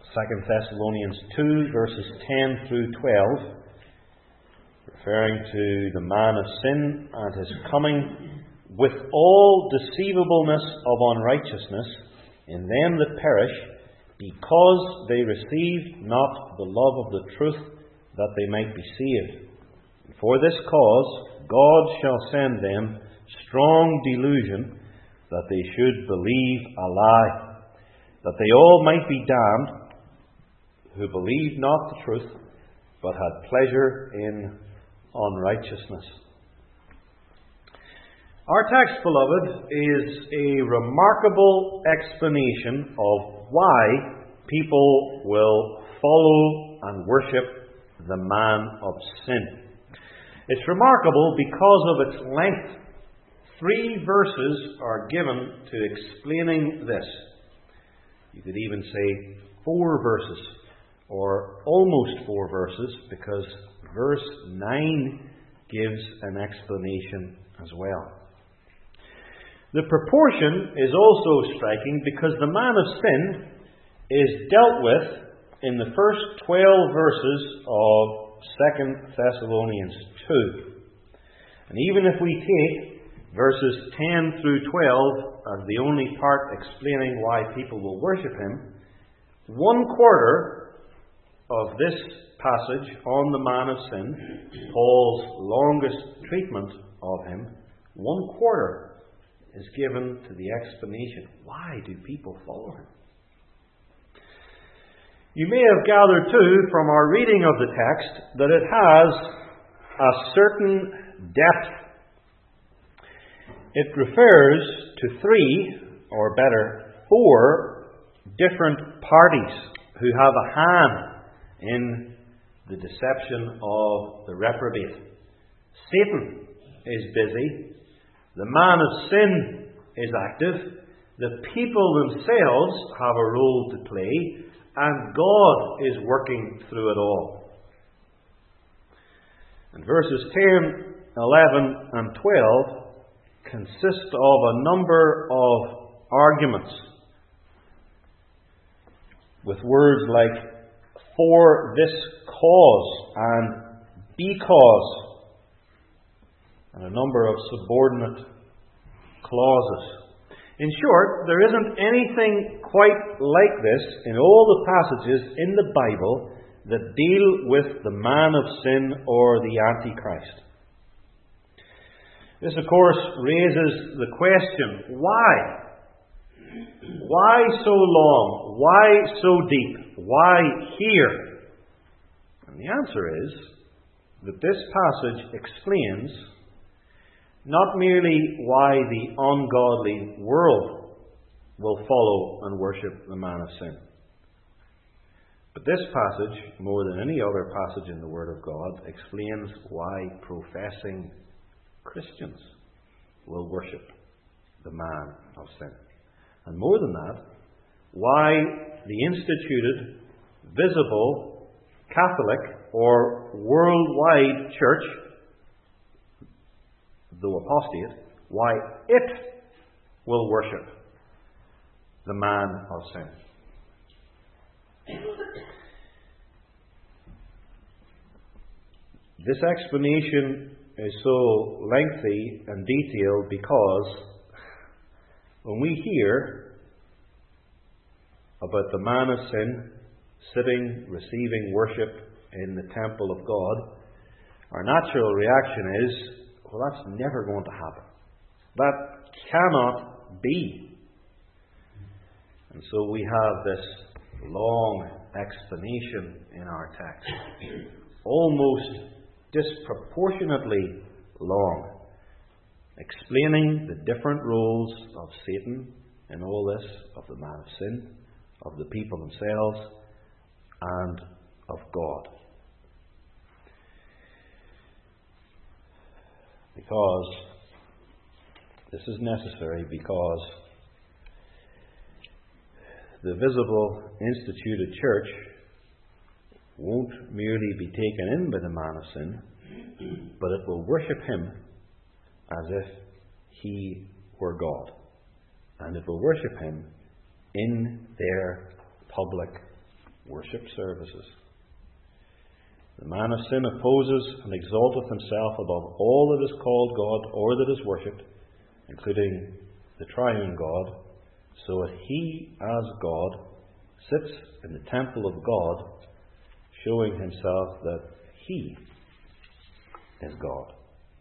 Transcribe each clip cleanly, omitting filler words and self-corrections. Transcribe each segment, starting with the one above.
2 Thessalonians 2, verses 10 through 12, referring to the man of sin and his coming, with all deceivableness of unrighteousness in them that perish, because they received not the love of the truth, that they might be saved. And for this cause God shall send them strong delusion, that they should believe a lie, that they all might be damned, who believed not the truth, but had pleasure in unrighteousness. Our text, beloved, is a remarkable explanation of why people will follow and worship the man of sin. It's remarkable because of its length. 3 verses are given to explaining this. You could even say 4 verses, or almost 4 verses, because verse 9 gives an explanation as well. The proportion is also striking because the man of sin is dealt with in the first 12 verses of 2 Thessalonians 2. And even if we take verses 10 through 12 as the only part explaining why people will worship him, 1/4 of this passage on the man of sin, Paul's longest treatment of him, 1/4 is given to the explanation. Why do people follow him? You may have gathered too from our reading of the text that it has a certain depth. It refers to 3, or better, 4 different parties who have a hand in the deception of the reprobate. Satan is busy. The man of sin is active. The people themselves have a role to play. And God is working through it all. And verses 10, 11, and 12 consist of a number of arguments with words like "for this cause" and "because," and a number of subordinate clauses. In short, there isn't anything quite like this in all the passages in the Bible that deal with the man of sin or the Antichrist. This, of course, raises the question, why? Why so long? Why so deep? Why here? And the answer is that this passage explains not merely why the ungodly world will follow and worship the man of sin, but this passage, more than any other passage in the Word of God, explains why professing Christians will worship the man of sin. And more than that, why the instituted, visible, Catholic or worldwide church, though apostate, why it will worship the man of sin. This explanation is so lengthy and detailed because when we hear about the man of sin sitting, receiving worship in the temple of God, our natural reaction is, well, that's never going to happen. That cannot be. And so we have this long explanation in our text, almost disproportionately long, explaining the different roles of Satan in all this, of the man of sin, of the people themselves, and of God. Because this is necessary, because the visible instituted church won't merely be taken in by the man of sin, but it will worship him as if he were God. And it will worship him in their public worship services. The man of sin opposes and exalteth himself above all that is called God or that is worshipped, including the triune God, so that he, as God, sits in the temple of God, showing himself that he is God.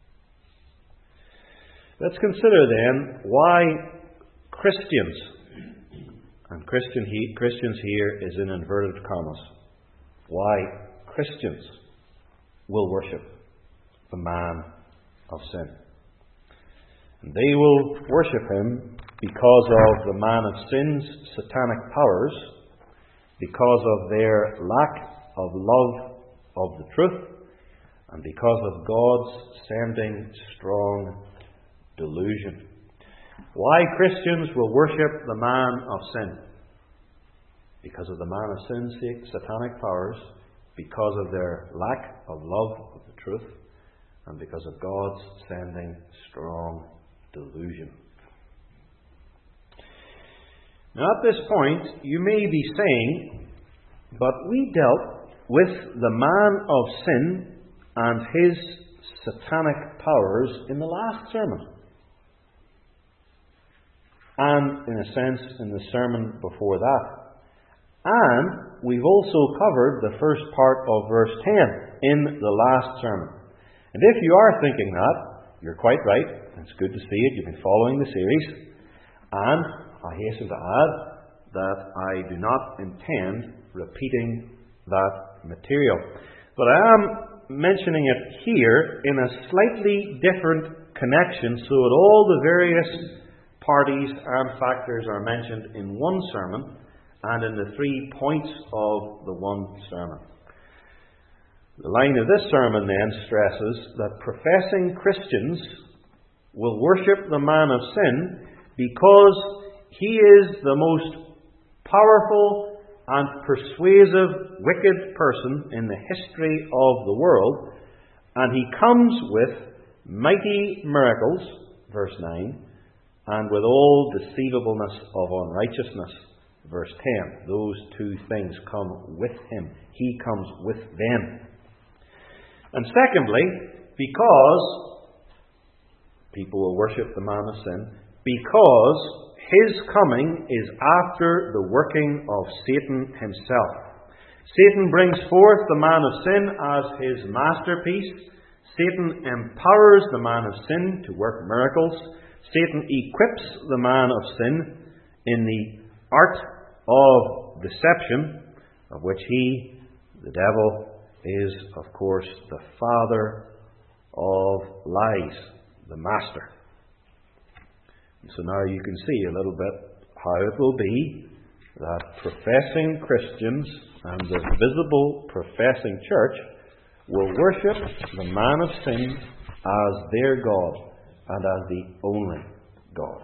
Let's consider then why Christians, and Christians here is in inverted commas, why Christians will worship the man of sin. And they will worship him because of the man of sin's satanic powers, because of their lack of love of the truth, and because of God's sending strong delusion. Why Christians will worship the man of sin? Because of the man of sin's satanic powers, because of their lack of love of the truth, and because of God's sending strong delusion. Now at this point, you may be saying, but we dealt with the man of sin and his satanic powers in the last sermon. And, in a sense, in the sermon before that. And we've also covered the first part of verse 10 in the last sermon. And if you are thinking that, you're quite right. It's good to see it. You've been following the series. And I hasten to add that I do not intend repeating that material. But I am mentioning it here in a slightly different connection so that all the various parties and factors are mentioned in one sermon and in the 3 points of the one sermon. The line of this sermon then stresses that professing Christians will worship the man of sin because he is the most powerful and persuasive wicked person in the history of the world, and he comes with mighty miracles, verse 9, and with all deceivableness of unrighteousness, verse 10. Those two things come with him. He comes with them. And secondly, because people will worship the man of sin, because his coming is after the working of Satan himself. Satan brings forth the man of sin as his masterpiece. Satan empowers the man of sin to work miracles. Satan equips the man of sin in the art of deception, of which he, the devil, is, of course, the father of lies, the master. And so now you can see a little bit how it will be that professing Christians and the visible professing church will worship the man of sin as their God and as the only God.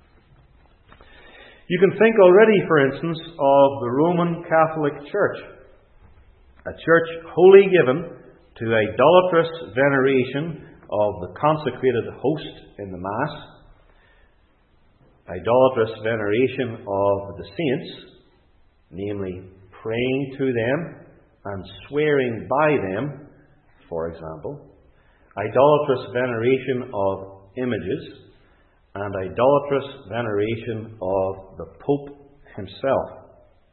You can think already, for instance, of the Roman Catholic Church, a church wholly given to idolatrous veneration of the consecrated host in the Mass, idolatrous veneration of the saints, namely praying to them and swearing by them, for example, idolatrous veneration of images, and idolatrous veneration of the Pope himself.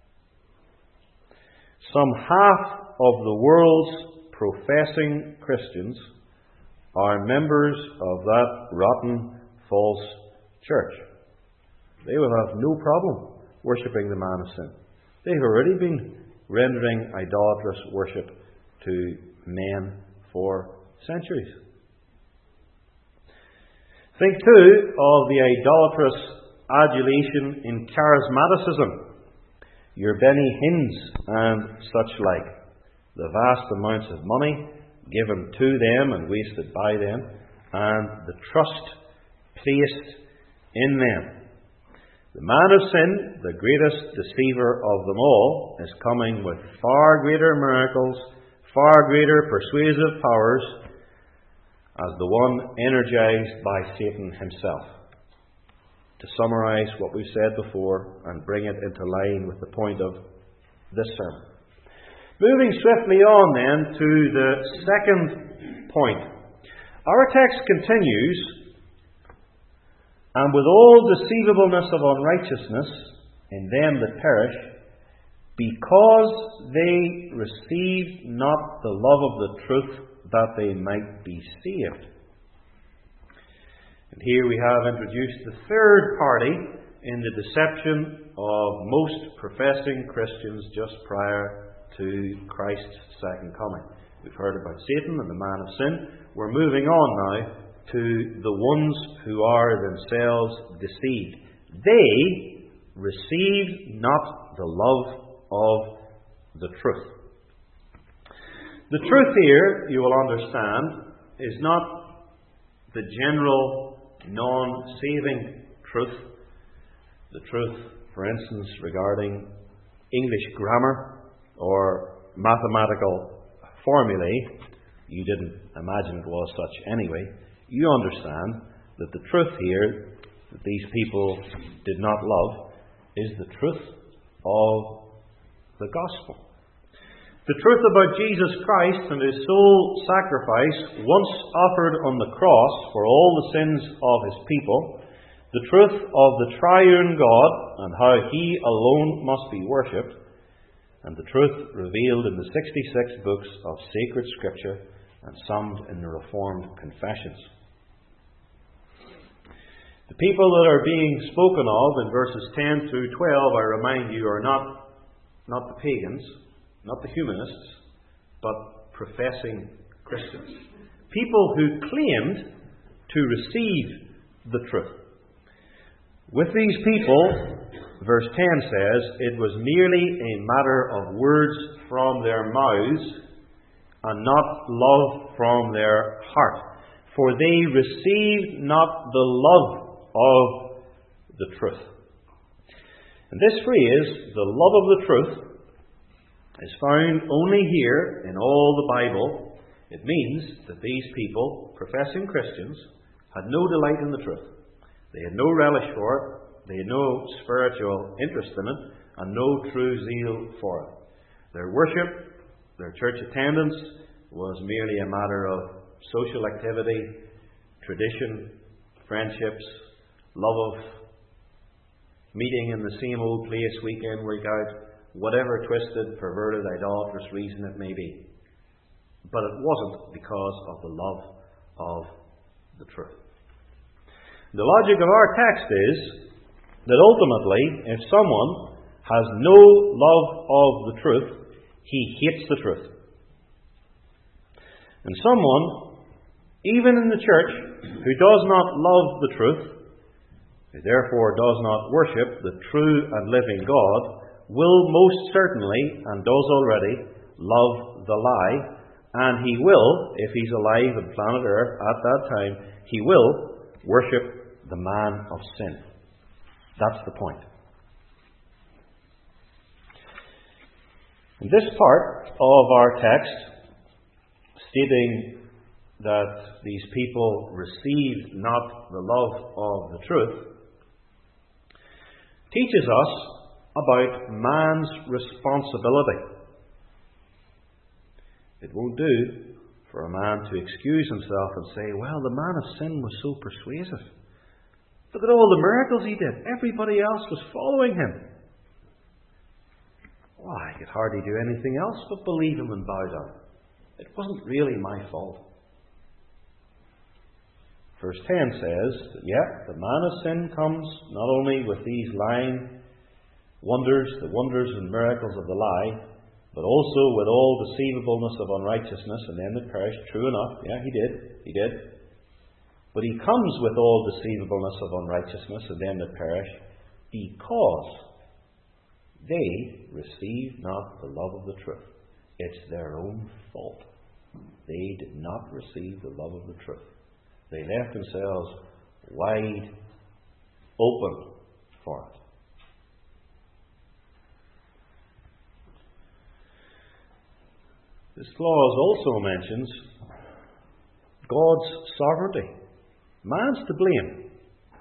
Some half of the world's professing Christians are members of that rotten, false church. They will have no problem worshipping the man of sin. They've already been rendering idolatrous worship to men for centuries. Think too of the idolatrous adulation in charismaticism, your Benny Hinns and such like, the vast amounts of money given to them and wasted by them, and the trust placed in them. The man of sin, the greatest deceiver of them all, is coming with far greater miracles, far greater persuasive powers, as the one energized by Satan himself. To summarize what we've said before and bring it into line with the point of this sermon. Moving swiftly on then to the second point. Our text continues, and with all deceivableness of unrighteousness in them that perish, because they received not the love of the truth, that they might be saved. And here we have introduced the third party in the deception of most professing Christians just prior to Christ's second coming. We've heard about Satan and the man of sin. We're moving on now to the ones who are themselves deceived. They receive not the love of the truth. The truth here, you will understand, is not the general non-saving truth. The truth, for instance, regarding English grammar or mathematical formulae. You didn't imagine it was such anyway. You understand that the truth here that these people did not love is the truth of the gospel. The truth about Jesus Christ and His sole sacrifice, once offered on the cross for all the sins of His people, the truth of the triune God and how He alone must be worshipped, and the truth revealed in the 66 books of sacred Scripture and summed in the Reformed Confessions. The people that are being spoken of in verses 10 through 12, I remind you, are not the pagans, not the humanists, but professing Christians. People who claimed to receive the truth. With these people, verse 10 says, it was merely a matter of words from their mouths and not love from their heart. For they received not the love of the truth. And this phrase, the love of the truth, is found only here in all the Bible. It means that these people, professing Christians, had no delight in the truth. They had no relish for it. They had no spiritual interest in it, and no true zeal for it. Their worship, their church attendance, was merely a matter of social activity, tradition, friendships, love of meeting in the same old place week in, week out, whatever twisted, perverted, idolatrous reason it may be. But it wasn't because of the love of the truth. The logic of our text is that ultimately, if someone has no love of the truth, he hates the truth. And someone, even in the church, who does not love the truth, who therefore does not worship the true and living God, will most certainly, and does already, love the lie, and he will, if he's alive on planet Earth at that time, he will worship the man of sin. That's the point. In this part of our text, stating that these people received not the love of the truth, teaches us about man's responsibility. It won't do for a man to excuse himself and say, well, the man of sin was so persuasive. Look at all the miracles he did. Everybody else was following him. Well, I could hardly do anything else but believe him and bow down. It wasn't really my fault. Verse 10 says that, the man of sin comes not only with these lying wonders, the wonders and miracles of the lie, but also with all deceivableness of unrighteousness and them that perish. True enough, he did. But he comes with all deceivableness of unrighteousness and them that perish, because they receive not the love of the truth. It's their own fault. They did not receive the love of the truth. They left themselves wide open for it. This clause also mentions God's sovereignty. Man's to blame.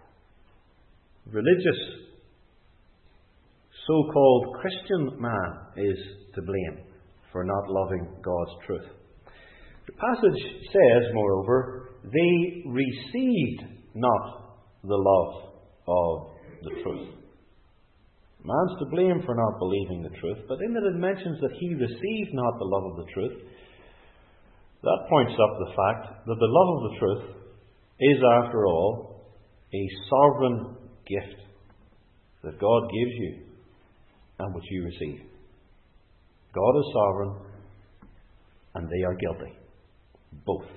Religious, so-called Christian man is to blame for not loving God's truth. The passage says, moreover, they received not the love of the truth. Man's to blame for not believing the truth, but in that it mentions that he received not the love of the truth, that points up the fact that the love of the truth is, after all, a sovereign gift that God gives you and which you receive. God is sovereign and they are guilty. Both.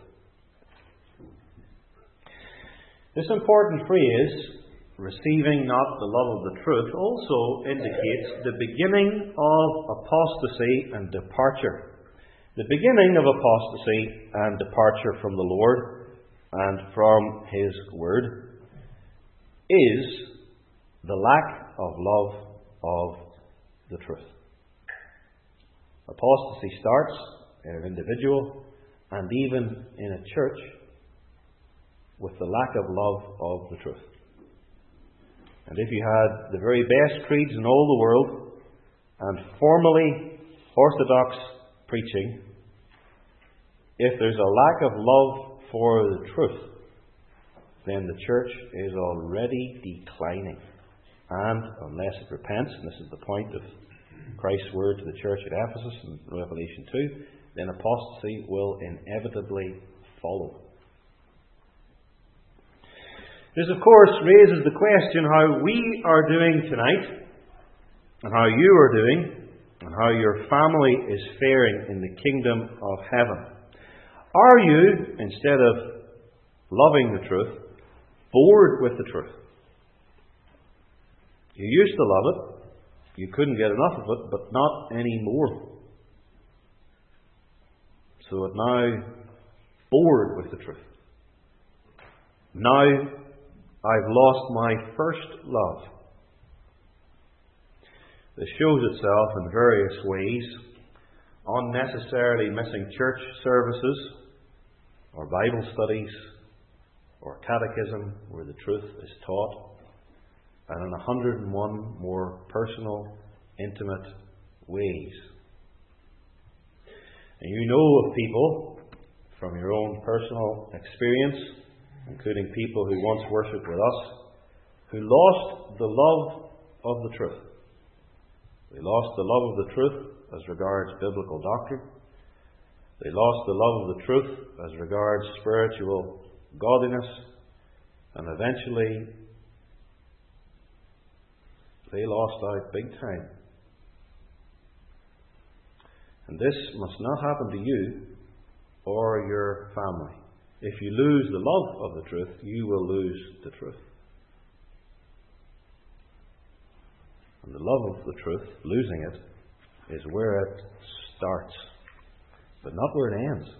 This important phrase, receiving not the love of the truth, also indicates the beginning of apostasy and departure. The beginning of apostasy and departure from the Lord and from His Word is the lack of love of the truth. Apostasy starts in an individual and even in a church with the lack of love of the truth. And if you had the very best creeds in all the world and formally orthodox preaching, if there's a lack of love for the truth, then the church is already declining. And unless it repents, and this is the point of Christ's word to the church at Ephesus in Revelation 2, then apostasy will inevitably follow. This, of course, raises the question how we are doing tonight, and how you are doing, and how your family is faring in the kingdom of heaven. Are you, instead of loving the truth, bored with the truth? You used to love it. You couldn't get enough of it, but not anymore. So it now bored with the truth. Now I've lost my first love. This shows itself in various ways. Unnecessarily missing church services, or Bible studies, or catechism where the truth is taught, and in 101 more personal, intimate ways. And you know of people from your own personal experience, including people who once worshipped with us, who lost the love of the truth. They lost the love of the truth as regards biblical doctrine. They lost the love of the truth as regards spiritual godliness. And eventually, they lost out big time. And this must not happen to you or your family. If you lose the love of the truth, you will lose the truth. And the love of the truth, losing it, is where it starts, but not where it ends.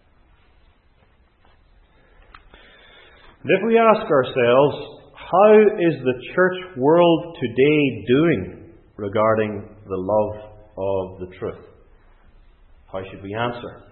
And if we ask ourselves, how is the church world today doing regarding the love of the truth? How should we answer?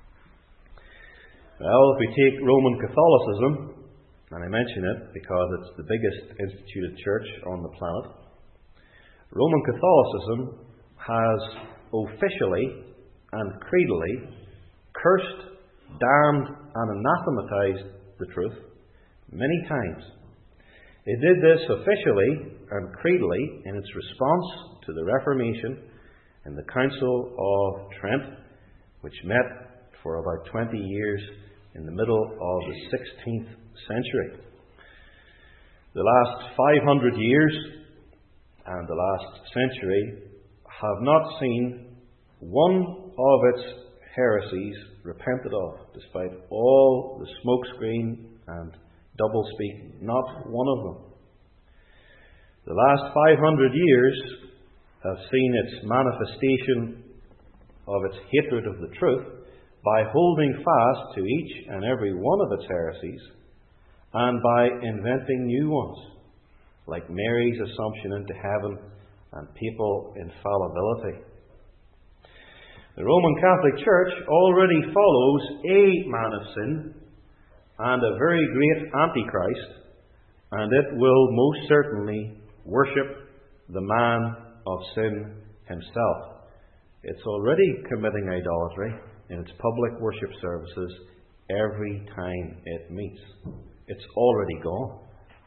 Well, if we take Roman Catholicism, and I mention it because it's the biggest instituted church on the planet, Roman Catholicism has officially and creedally cursed, damned, and anathematized the truth many times. It did this officially and creedally in its response to the Reformation in the Council of Trent, which met for about 20 years in the middle of the 16th century. The last 500 years and the last century have not seen one of its heresies repented of, despite all the smokescreen and doublespeak, not one of them. The last 500 years have seen its manifestation of its hatred of the truth by holding fast to each and every one of its heresies and by inventing new ones, like Mary's assumption into heaven and papal infallibility. The Roman Catholic Church already follows a man of sin and a very great Antichrist, and it will most certainly worship the man of sin himself. It's already committing idolatry in its public worship services every time it meets. It's already gone.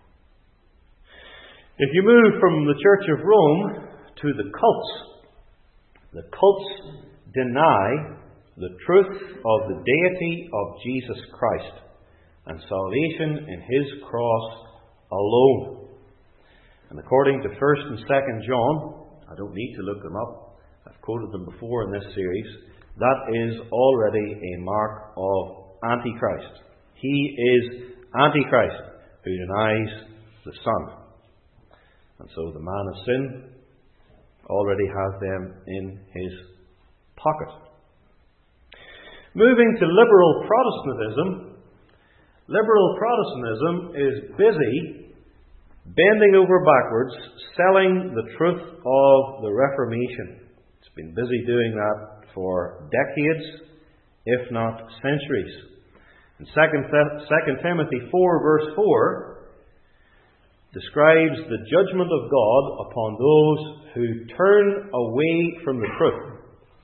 If you move from the Church of Rome to the cults deny the truth of the deity of Jesus Christ and salvation in His cross alone. And according to 1st and 2nd John, I don't need to look them up, I've quoted them before in this series, that is already a mark of Antichrist. He is Antichrist who denies the Son. And so the man of sin already has them in his pocket. Moving to liberal Protestantism. Liberal Protestantism is busy bending over backwards, selling the truth of the Reformation. It's been busy doing that for decades, if not centuries. In 2 Timothy 4 verse 4 describes the judgment of God upon those who turn away from the truth,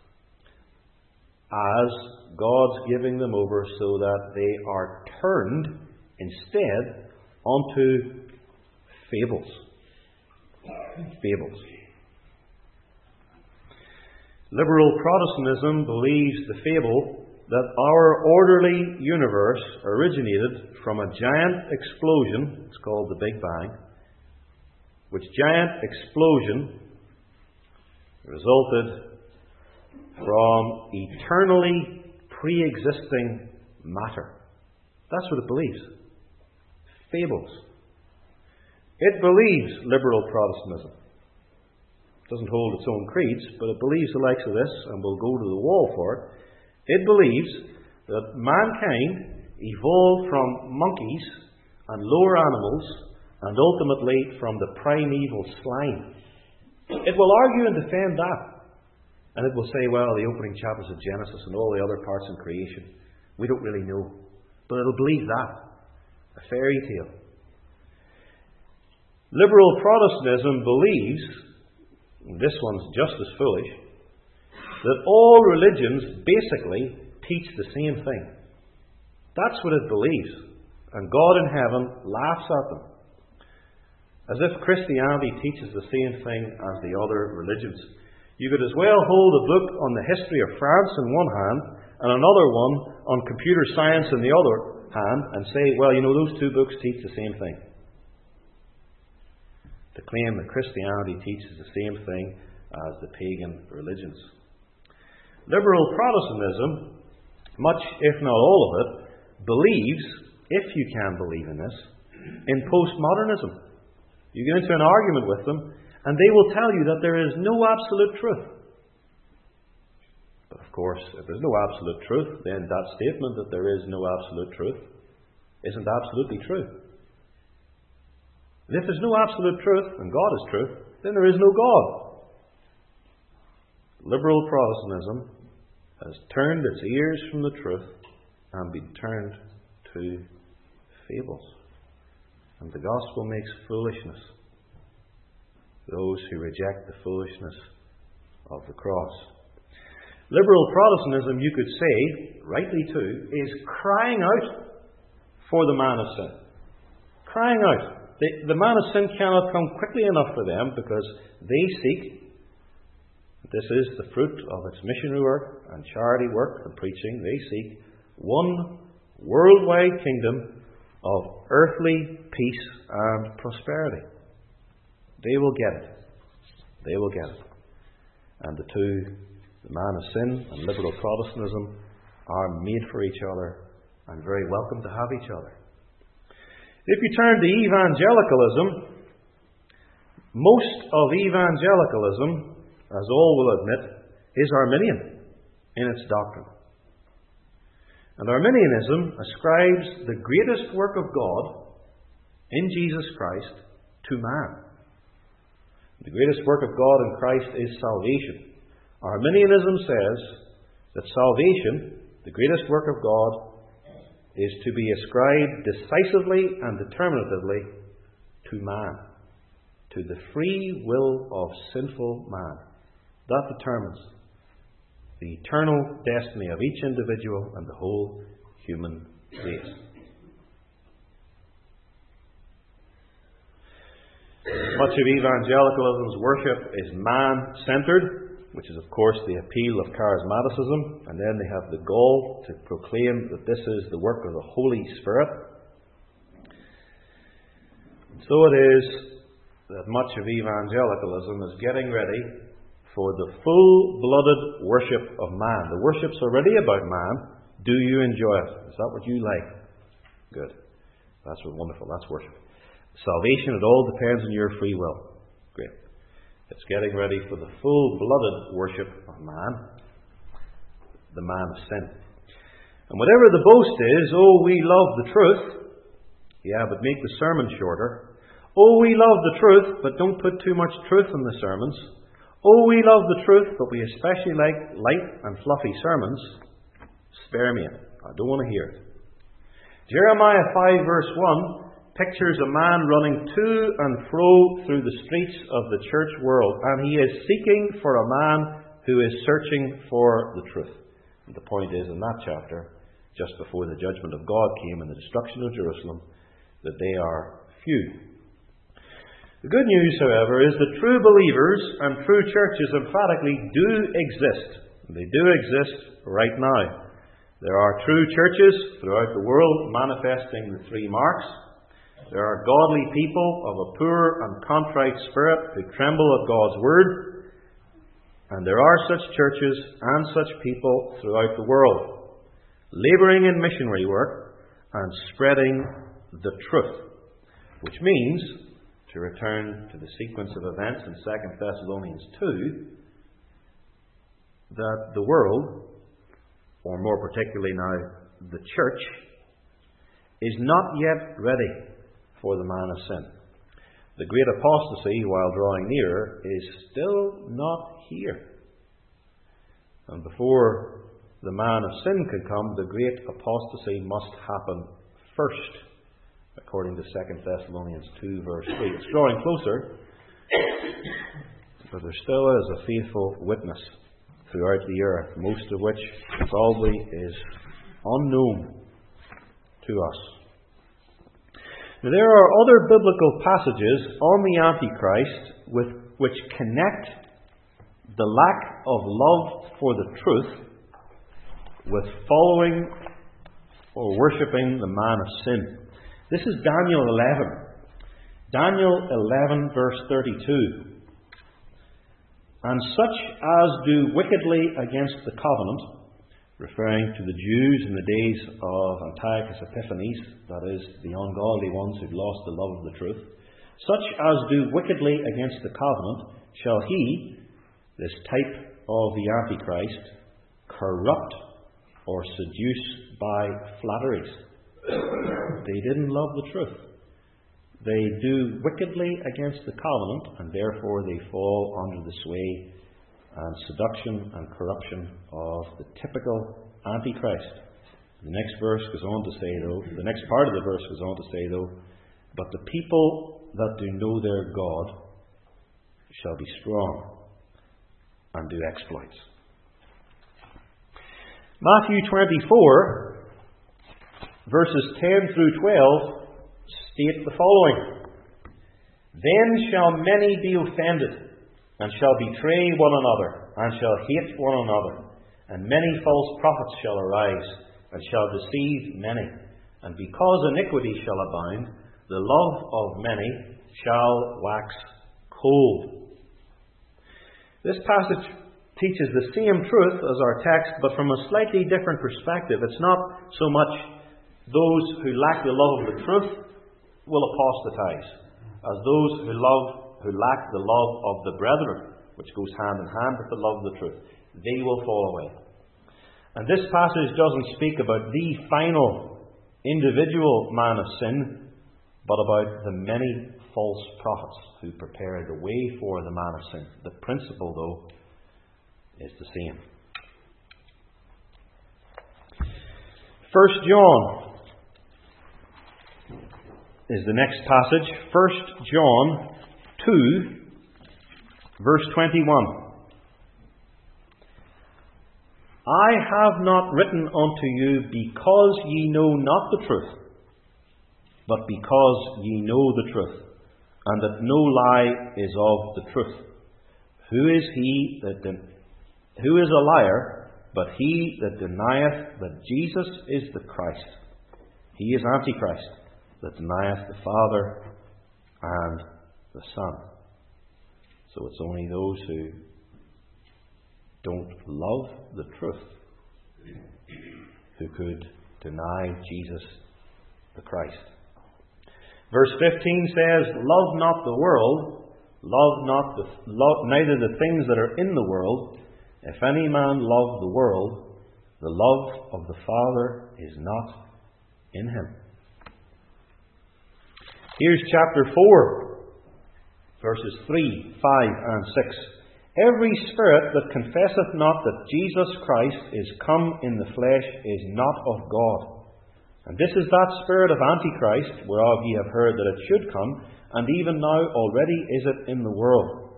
as God's giving them over so that they are turned instead onto fables. Fables. Liberal Protestantism believes the fable that our orderly universe originated from a giant explosion, it's called the Big Bang, which giant explosion resulted from eternally pre-existing matter. That's what it believes. Fables. It believes liberal Protestantism. It doesn't hold its own creeds, but it believes the likes of this and will go to the wall for it. It believes that mankind evolved from monkeys and lower animals and ultimately from the primeval slime. It will argue and defend that. And it will say, well, the opening chapters of Genesis and all the other parts in creation, we don't really know. But it'll believe that. A fairy tale. Liberal Protestantism believes, and this one's just as foolish, that all religions basically teach the same thing. That's what it believes. And God in heaven laughs at them. As if Christianity teaches the same thing as the other religions. You could as well hold a book on the history of France in one hand and another one on computer science in the other hand and say, well, you know, those two books teach the same thing. To claim that Christianity teaches the same thing as the pagan religions. Liberal Protestantism, much if not all of it, believes, if you can believe in this, in postmodernism. You get into an argument with them, and they will tell you that there is no absolute truth. But of course, if there's no absolute truth, then that statement that there is no absolute truth isn't absolutely true. And if there's no absolute truth, and God is truth, then there is no God. Liberal Protestantism has turned its ears from the truth and been turned to fables. And the gospel makes foolishness those who reject the foolishness of the cross. Liberal Protestantism, you could say, rightly too, is crying out for the man of sin. Crying out. The man of sin cannot come quickly enough for them because they seek, this is the fruit of its missionary work and charity work and preaching, they seek one worldwide kingdom of earthly peace and prosperity. They will get it. They will get it. And the two, the man of sin and liberal Protestantism, are made for each other and very welcome to have each other. If you turn to evangelicalism, most of evangelicalism, as all will admit, is Arminian in its doctrine. And Arminianism ascribes the greatest work of God in Jesus Christ to man. The greatest work of God in Christ is salvation. Arminianism says that salvation, the greatest work of God, is to be ascribed decisively and determinatively to man, to the free will of sinful man. That determines the eternal destiny of each individual and the whole human race. Much of evangelicalism's worship is man-centered, which is of course the appeal of charismaticism, and then they have the gall to proclaim that this is the work of the Holy Spirit. And so it is that much of evangelicalism is getting ready for the full-blooded worship of man. The worship's already about man. Do you enjoy it? Is that what you like? Good. That's wonderful. That's worship. Salvation, it all depends on your free will. Great. It's getting ready for the full-blooded worship of man, the man of sin. And whatever the boast is, oh, we love the truth. Yeah, but make the sermon shorter. Oh, we love the truth, but don't put too much truth in the sermons. Oh, we love the truth, but we especially like light and fluffy sermons. Spare me it. I don't want to hear it. Jeremiah 5 verse 1 pictures a man running to and fro through the streets of the church world, and he is seeking for a man who is searching for the truth. And the point is, in that chapter, just before the judgment of God came and the destruction of Jerusalem, that they are few. The good news, however, is that true believers and true churches emphatically do exist. They do exist right now. There are true churches throughout the world manifesting the three marks. There are godly people of a poor and contrite spirit who tremble at God's word. And there are such churches and such people throughout the world, labouring in missionary work and spreading the truth. Which means, to return to the sequence of events in 2 Thessalonians 2, that the world, or more particularly now the church, is not yet ready for the man of sin. The great apostasy, while drawing nearer, is still not here. And before the man of sin can come, the great apostasy must happen first, according to 2 Thessalonians 2 verse 3. It's drawing closer, but there still is a faithful witness throughout the earth, most of which probably is unknown to us. Now, there are other biblical passages on the Antichrist which connect the lack of love for the truth with following or worshipping the man of sin. This is Daniel 11. Daniel 11 verse 32. And such as do wickedly against the covenant, referring to the Jews in the days of Antiochus Epiphanes, that is, the ungodly ones who'd lost the love of the truth, such as do wickedly against the covenant, shall he, this type of the Antichrist, corrupt or seduce by flatteries. They didn't love the truth. They do wickedly against the covenant, and therefore they fall under the sway and seduction and corruption of the typical Antichrist. The next verse goes on to say, though, the next part of the verse goes on to say, though, but the people that do know their God shall be strong and do exploits. Matthew 24, verses 10 through 12, state the following. Then shall many be offended, and shall betray one another, and shall hate one another. And many false prophets shall arise, and shall deceive many. And because iniquity shall abound, the love of many shall wax cold. This passage teaches the same truth as our text, but from a slightly different perspective. It's not so much those who lack the love of the truth will apostatize, as those who lack the love of the brethren, which goes hand in hand with the love of the truth. They will fall away. And this passage doesn't speak about the final individual man of sin, but about the many false prophets who prepare the way for the man of sin. The principle, though, is the same. 1 John is the next passage. 1 John 2, verse 21. I have not written unto you because ye know not the truth, but because ye know the truth, and that no lie is of the truth. Who is a liar, but he that denieth that Jesus is the Christ? He is Antichrist, that denieth the Father and the Son. So it's only those who don't love the truth who could deny Jesus the Christ. Verse 15 says, Love not the world, neither the things that are in the world. If any man love the world, the love of the Father is not in him. Here's chapter 4, verses 3, 5 and 6. Every spirit that confesseth not that Jesus Christ is come in the flesh is not of God. And this is that spirit of Antichrist, whereof ye have heard that it should come, and even now already is it in the world.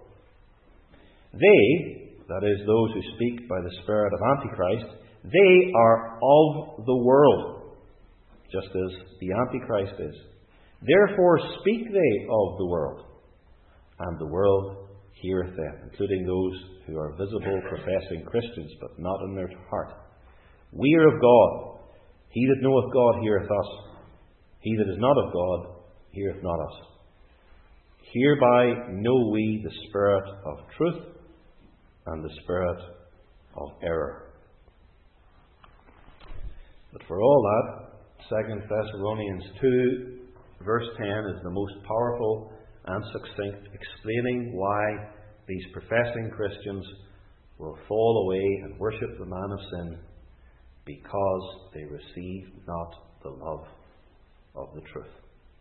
They, that is, those who speak by the spirit of Antichrist, they are of the world, just as the Antichrist is. Therefore speak they of the world, and the world heareth them, including those who are visible, professing Christians, but not in their heart. We are of God. He that knoweth God heareth us. He that is not of God heareth not us. Hereby know we the spirit of truth and the spirit of error. But for all that, 2 Thessalonians 2, verse 10 is the most powerful and succinct, explaining why these professing Christians will fall away and worship the man of sin, because they receive not the love of the truth.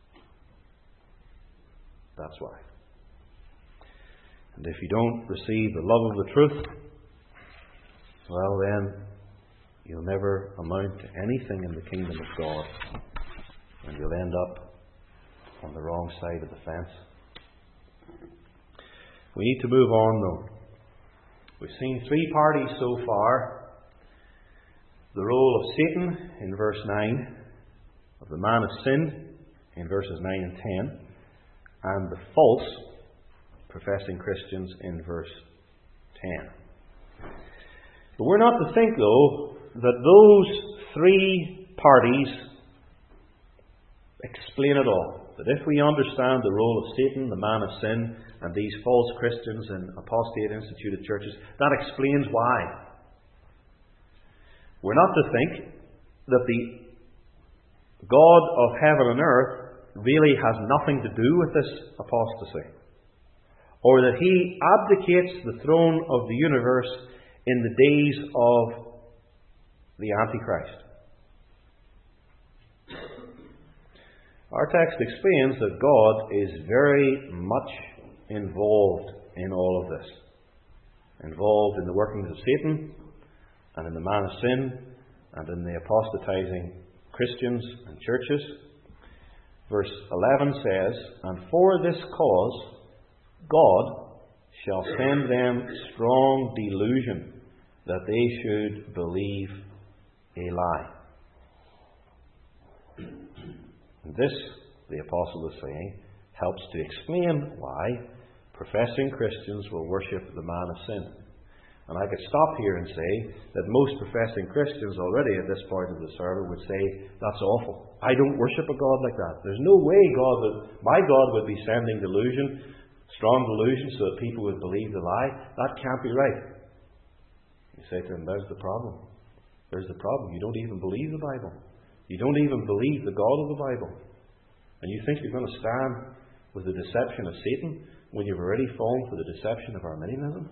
That's why. And if you don't receive the love of the truth, well then, you'll never amount to anything in the kingdom of God, and you'll end up on the wrong side of the fence. We need to move on, though. We've seen three parties so far. The role of Satan in verse 9, of the man of sin in verses 9 and 10, and the false professing Christians in verse 10. But we're not to think, though, that those three parties explain it all. That if we understand the role of Satan, the man of sin, and these false Christians in apostate instituted churches, that explains why. We're not to think that the God of heaven and earth really has nothing to do with this apostasy, or that He abdicates the throne of the universe in the days of the Antichrist. Our text explains that God is very much involved in all of this. Involved in the workings of Satan, and in the man of sin, and in the apostatizing Christians and churches. Verse 11 says, And for this cause God shall send them strong delusion, that they should believe a lie. And this, the apostle is saying, helps to explain why professing Christians will worship the man of sin. And I could stop here and say that most professing Christians already at this point of the sermon would say, that's awful. I don't worship a God like that. There's no way my God would be sending delusion, strong delusion, so that people would believe the lie. That can't be right. You say to them, there's the problem. There's the problem. You don't even believe the Bible. You don't even believe the God of the Bible. And you think you're going to stand with the deception of Satan when you've already fallen for the deception of Arminianism?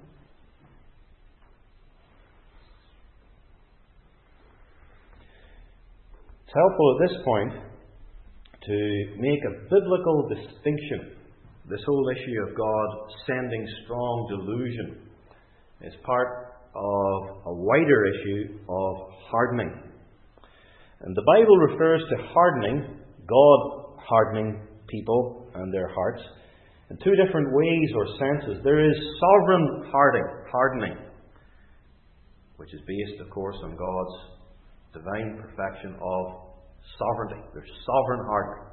It's helpful at this point to make a biblical distinction. This whole issue of God sending strong delusion is part of a wider issue of hardening. And the Bible refers to hardening, God hardening people and their hearts, in two different ways or senses. There is sovereign hardening, which is based, of course, on God's divine perfection of sovereignty. There's sovereign hardening.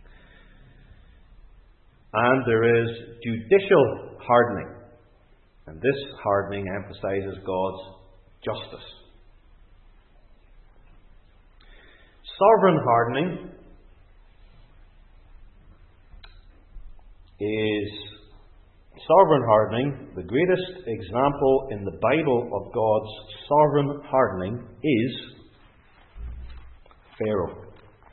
And there is judicial hardening. And this hardening emphasizes God's justice. Sovereign hardening the greatest example in the Bible of God's sovereign hardening is Pharaoh.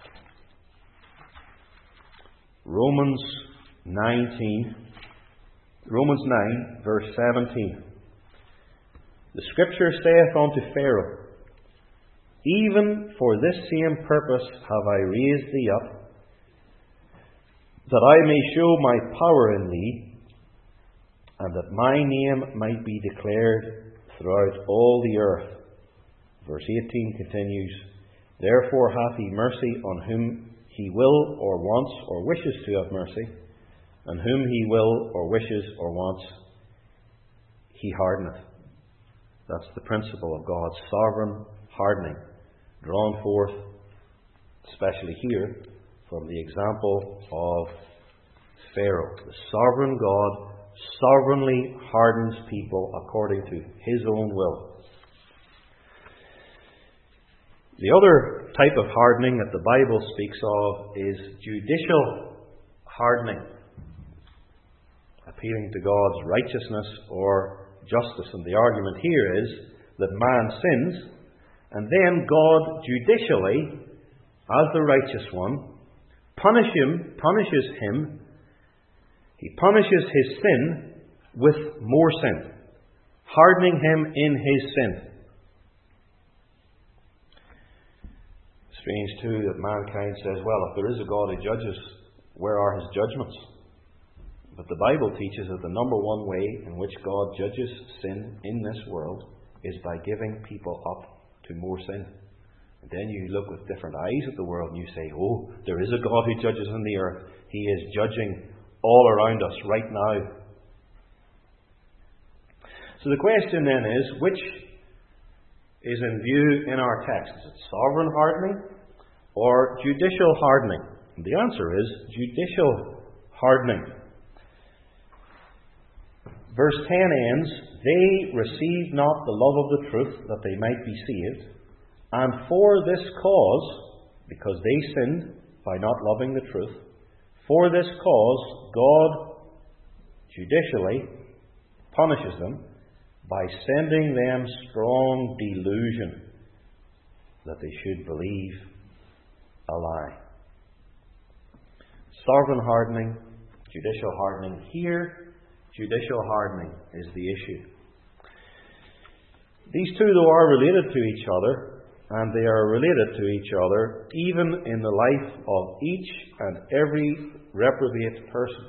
Romans 9, verse 17. The Scripture saith unto Pharaoh, Even for this same purpose have I raised thee up, that I may show my power in thee, and that my name might be declared throughout all the earth. Verse 18 continues, Therefore hath he mercy on whom he will or wants or wishes to have mercy, and whom he will or wishes or wants, he hardeneth. That's the principle of God's sovereign hardening, drawn forth, especially here, from the example of Pharaoh. The sovereign God sovereignly hardens people according to his own will. The other type of hardening that the Bible speaks of is judicial hardening, appealing to God's righteousness or justice. And the argument here is that man sins, and then God judicially, as the righteous one, punishes him. He punishes his sin with more sin, hardening him in his sin. Strange too that mankind says, well, if there is a God who judges, where are his judgments? But the Bible teaches that the number one way in which God judges sin in this world is by giving people up to more sin. And then you look with different eyes at the world and you say, oh, there is a God who judges in the earth. He is judging all around us right now. So the question then is, which is in view in our text? Is it sovereign hardening or judicial hardening? And the answer is judicial hardening. Verse 10 ends, They received not the love of the truth, that they might be saved. And for this cause, because they sinned by not loving the truth, for this cause God judicially punishes them by sending them strong delusion, that they should believe a lie. Sovereign hardening, judicial hardening. Here, judicial hardening is the issue. These two, though, are related to each other, and they are related to each other even in the life of each and every reprobate person.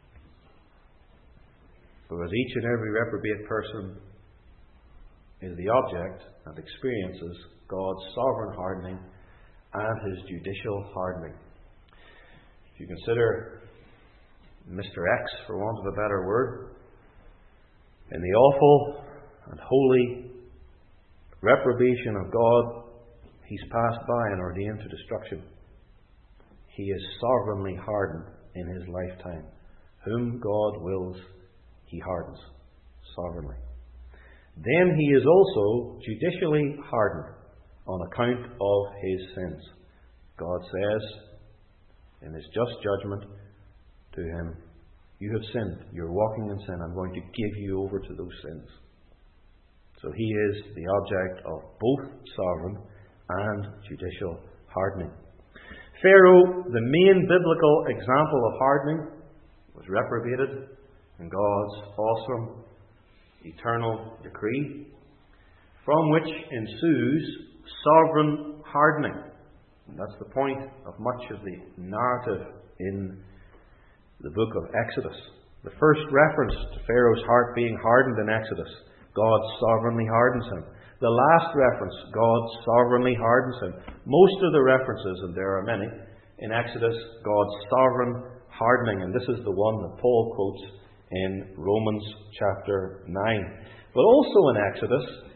Because each and every reprobate person is the object and experiences God's sovereign hardening and his judicial hardening. If you consider Mr. X, for want of a better word, in the awful and holy reprobation of God, he's passed by and ordained to destruction. He is sovereignly hardened in his lifetime. Whom God wills, he hardens sovereignly. Then he is also judicially hardened on account of his sins. God says in his just judgment to him, You have sinned, you're walking in sin, I'm going to give you over to those sins. So he is the object of both sovereign and judicial hardening. Pharaoh, the main biblical example of hardening, was reprobated in God's awesome, eternal decree, from which ensues sovereign hardening. And that's the point of much of the narrative in the book of Exodus. The first reference to Pharaoh's heart being hardened in Exodus, God sovereignly hardens him. The last reference, God sovereignly hardens him. Most of the references, and there are many, in Exodus, God's sovereign hardening. And this is the one that Paul quotes in Romans chapter 9. But also in Exodus,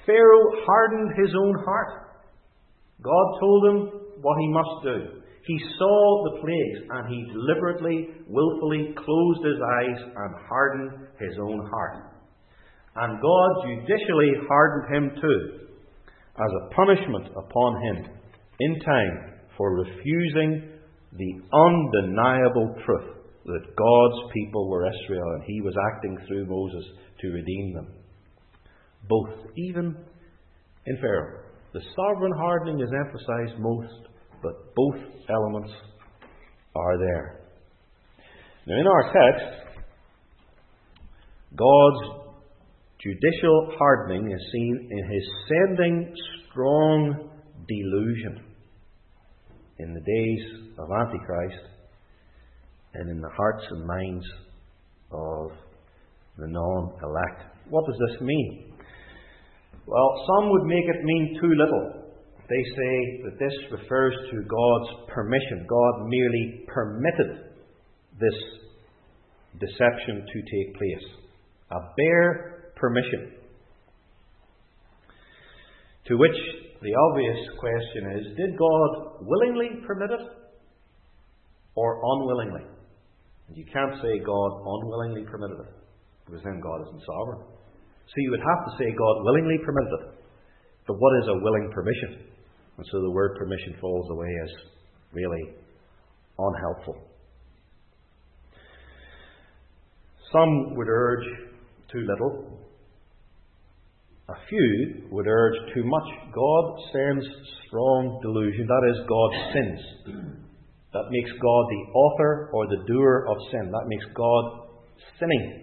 Pharaoh hardened his own heart. God told him what he must do. He saw the plagues, and he deliberately, willfully closed his eyes and hardened his own heart. And God judicially hardened him too, as a punishment upon him in time for refusing the undeniable truth that God's people were Israel, and he was acting through Moses to redeem them. Both, even in Pharaoh. The sovereign hardening is emphasized most, but both elements are there. Now, in our text, God's judicial hardening is seen in his sending strong delusion in the days of Antichrist and in the hearts and minds of the non-elect. What does this mean? Well, some would make it mean too little. They say that this refers to God's permission. God merely permitted this deception to take place. A bare permission. To which the obvious question is, did God willingly permit it or unwillingly? And you can't say God unwillingly permitted it, because then God isn't sovereign. So you would have to say God willingly permitted it. But what is a willing permission? And so the word permission falls away as really unhelpful. Some would urge too little. A few would urge too much. God sends strong delusion. That is, God sins. That makes God the author or the doer of sin. That makes God sinning.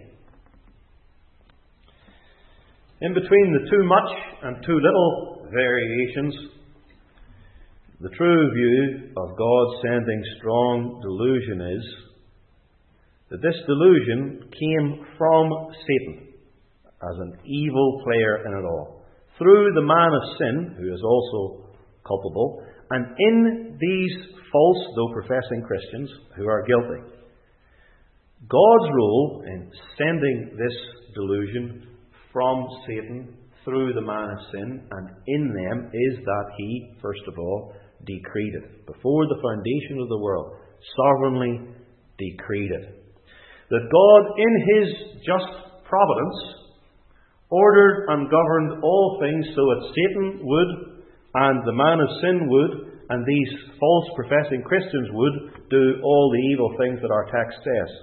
In between the too much and too little variations, the true view of God sending strong delusion is that this delusion came from Satan as an evil player in it all, through the man of sin, who is also culpable, and in these false, though professing Christians who are guilty. God's role in sending this delusion from Satan through the man of sin and in them is that he, first of all, decreed it. Before the foundation of the world, sovereignly decreed it. That God, in his just providence, ordered and governed all things so that Satan would, and the man of sin would, and these false professing Christians would do all the evil things that our text says.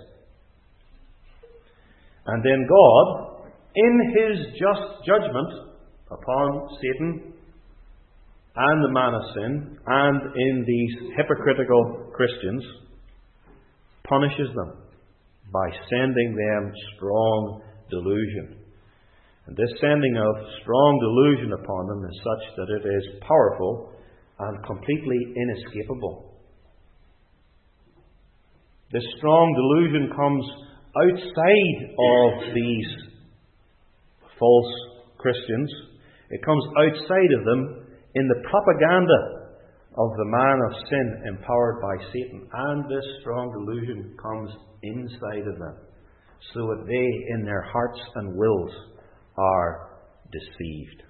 And then God, in his just judgment upon Satan and the man of sin, and in these hypocritical Christians, punishes them by sending them strong delusion. And this sending of strong delusion upon them is such that it is powerful and completely inescapable. This strong delusion comes outside of these false Christians. It comes outside of them in the propaganda of the man of sin empowered by Satan. And this strong delusion comes inside of them, so that they, in their hearts and wills, are deceived.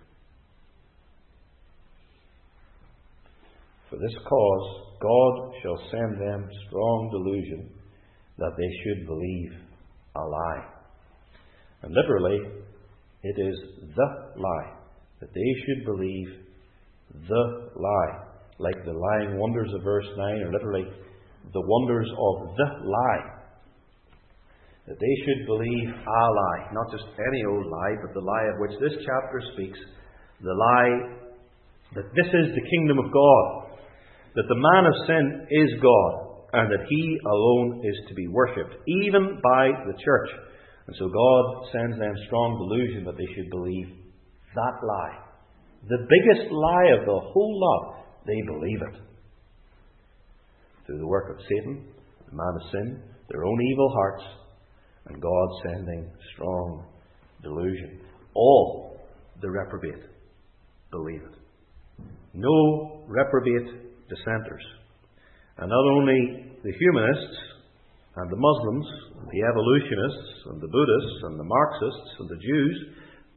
For this cause, God shall send them strong delusion, that they should believe a lie. And literally, it is the lie, that they should believe the lie. Like the lying wonders of verse 9 are literally the wonders of the lie. That they should believe a lie, not just any old lie, but the lie of which this chapter speaks. The lie that this is the kingdom of God, that the man of sin is God, and that he alone is to be worshipped, even by the church. And so God sends them strong delusion that they should believe that lie. The biggest lie of the whole lot, they believe it. Through the work of Satan, the man of sin, their own evil hearts, and God sending strong delusion. All the reprobate believe it. No reprobate dissenters. And not only the humanists and the Muslims, and the evolutionists and the Buddhists and the Marxists and the Jews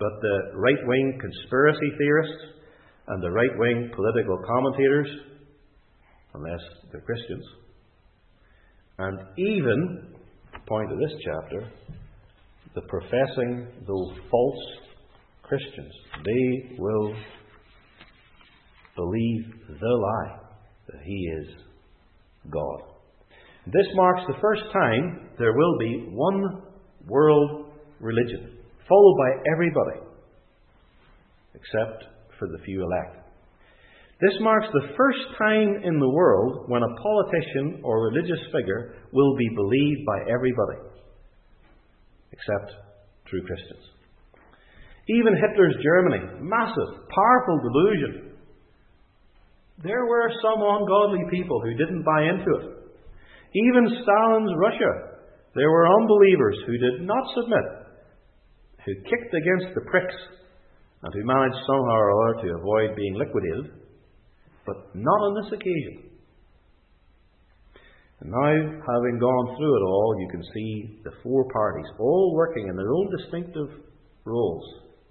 but the right-wing conspiracy theorists and the right-wing political commentators, unless they're Christians, and even, point of this chapter, the professing, though false, Christians. They will believe the lie that He is God. This marks the first time there will be one world religion, followed by everybody, except for the few elect. This marks the first time in the world when a politician or religious figure will be believed by everybody, except true Christians. Even Hitler's Germany, massive, powerful delusion. There were some ungodly people who didn't buy into it. Even Stalin's Russia, there were unbelievers who did not submit, who kicked against the pricks, and who managed somehow or other to avoid being liquidated, but not on this occasion. And now, having gone through it all, you can see the four parties, all working in their own distinctive roles.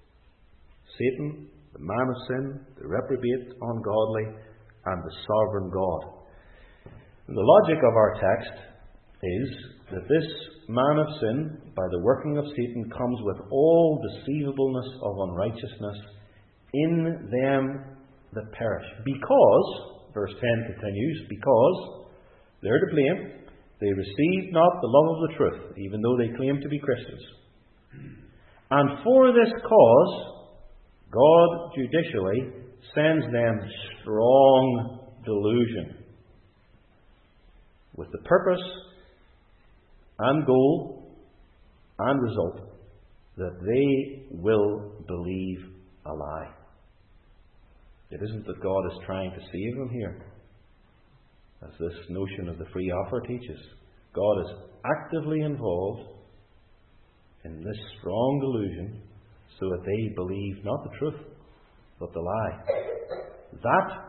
Satan, the man of sin, the reprobate, ungodly, and the sovereign God. And the logic of our text is that this man of sin, by the working of Satan, comes with all deceivableness of unrighteousness in them that perish. Because, verse 10 continues, because they're to blame, they received not the love of the truth, even though they claim to be Christians. And for this cause, God judicially sends them strong delusion, with the purpose and goal and result that they will believe a lie. It isn't that God is trying to save them here, as this notion of the free offer teaches. God is actively involved in this strong delusion so that they believe not the truth, but the lie. That,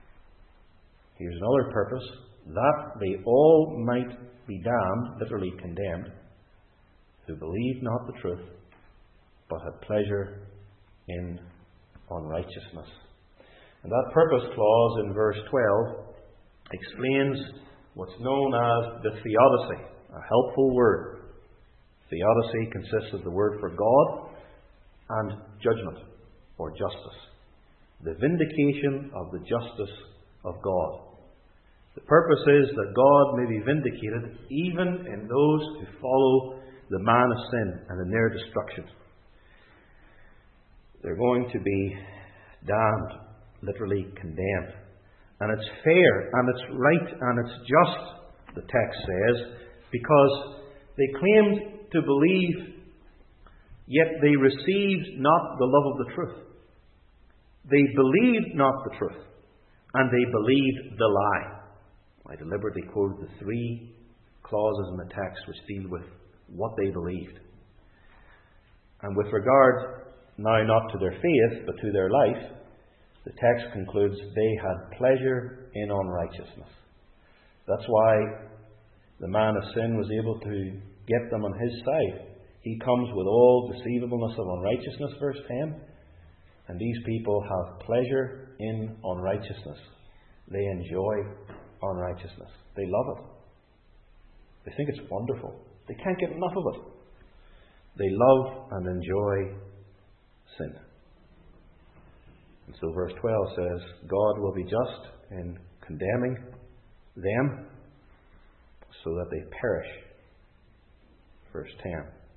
here's another purpose, that they all might be damned, literally condemned, who believed not the truth, but had pleasure in unrighteousness. And that purpose clause in verse 12 explains what's known as the theodicy, a helpful word. Theodicy consists of the word for God and judgment, or justice. The vindication of the justice of God. The purpose is that God may be vindicated even in those who follow the man of sin and in their destruction. They're going to be damned, literally condemned. And it's fair, and it's right, and it's just, the text says, because they claimed to believe, yet they received not the love of the truth. They believed not the truth, and they believed the lie. I deliberately quoted the three clauses in the text which deal with what they believed. And with regard now not to their faith, but to their life, the text concludes they had pleasure in unrighteousness. That's why the man of sin was able to get them on his side. He comes with all deceivableness of unrighteousness, verse 10. And these people have pleasure in unrighteousness. They enjoy unrighteousness. They love it. They think it's wonderful. They can't get enough of it. They love and enjoy sin. And so verse 12 says, God will be just in condemning them so that they perish. Verse 10.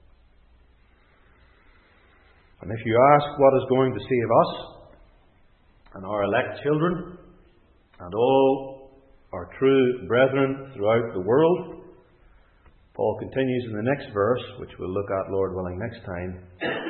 And if you ask what is going to save us and our elect children and all our true brethren throughout the world, Paul continues in the next verse, which we'll look at, Lord willing, next time.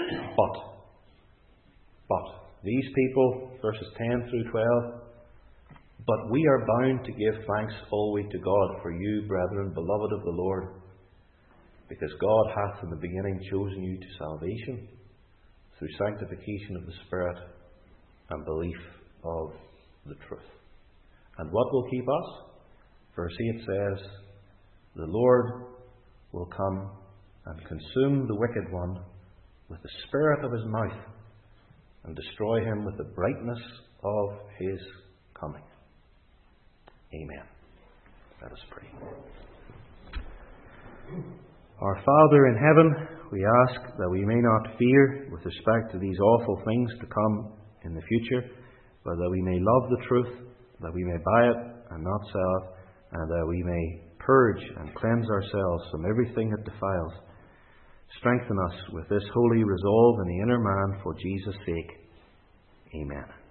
But these people, verses 10 through 12, but we are bound to give thanks always to God for you, brethren, beloved of the Lord, because God hath from the beginning chosen you to salvation through sanctification of the Spirit and belief of the truth. And what will keep us? Verse 8 says, the Lord will come and consume the wicked one with the spirit of his mouth, and destroy him with the brightness of his coming. Amen. Let us pray. Our Father in heaven, we ask that we may not fear with respect to these awful things to come in the future, but that we may love the truth, that we may buy it and not sell it, and that we may purge and cleanse ourselves from everything that defiles. Strengthen us with this holy resolve in the inner man for Jesus' sake. Amen.